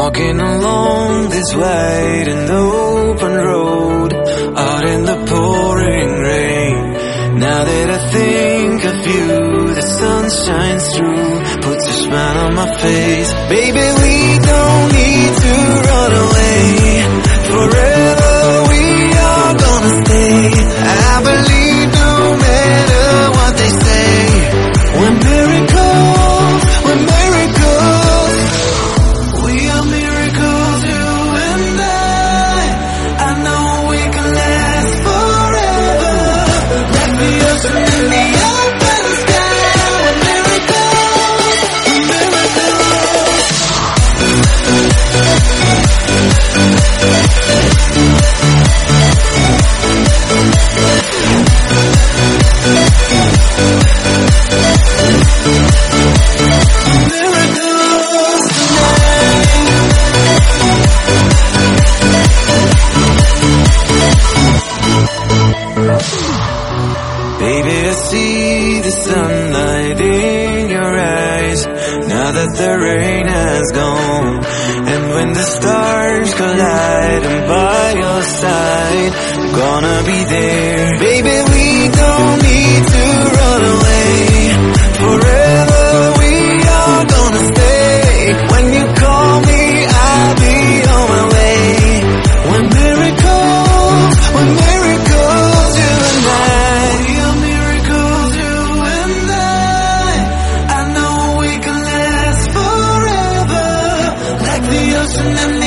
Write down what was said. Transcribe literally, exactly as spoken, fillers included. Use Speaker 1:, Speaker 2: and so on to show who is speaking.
Speaker 1: walking along this wide and open road, out in the pouring rain. Now that I think of you, the sun shines through, puts a smile on my face. Baby, we don't need to run away. Forever we are gonna stay. I believe no matter what they say. We're miracles, we're miracles. We are miracles, you and I. I know we can last forever. Like the ocean and the open sky. We're miracles, we're miracles. Baby, I see the sunlight in your eyes, now that the rain has gone. And when the stars collide, I'm by your side, I'm gonna be there. Baby, we don't need to run away. Forever we are gonna stay. When you call me, I'll be on my way. We're miracles, we're miracles, you and I. We are miracles, you and I. I know we can last forever, like the ocean and